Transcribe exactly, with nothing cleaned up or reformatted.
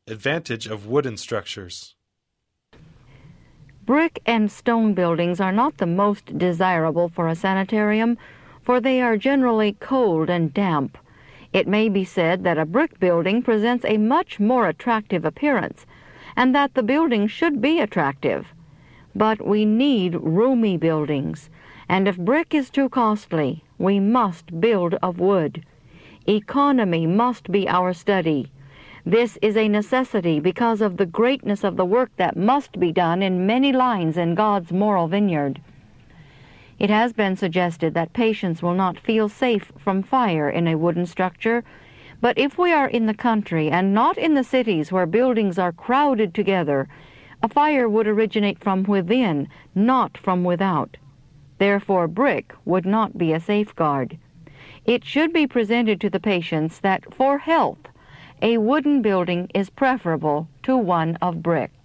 Advantage of wooden structures. Brick and stone buildings are not the most desirable for a sanitarium, for they are generally cold and damp. It may be said that a brick building presents a much more attractive appearance, and that the building should be attractive. But we need roomy buildings, and if brick is too costly, we must build of wood. Economy must be our study. This is a necessity because of the greatness of the work that must be done in many lines in God's moral vineyard. It has been suggested that patients will not feel safe from fire in a wooden structure, but if we are in the country and not in the cities where buildings are crowded together, a fire would originate from within, not from without. Therefore, brick would not be a safeguard. It should be presented to the patients that for health, a wooden building is preferable to one of brick.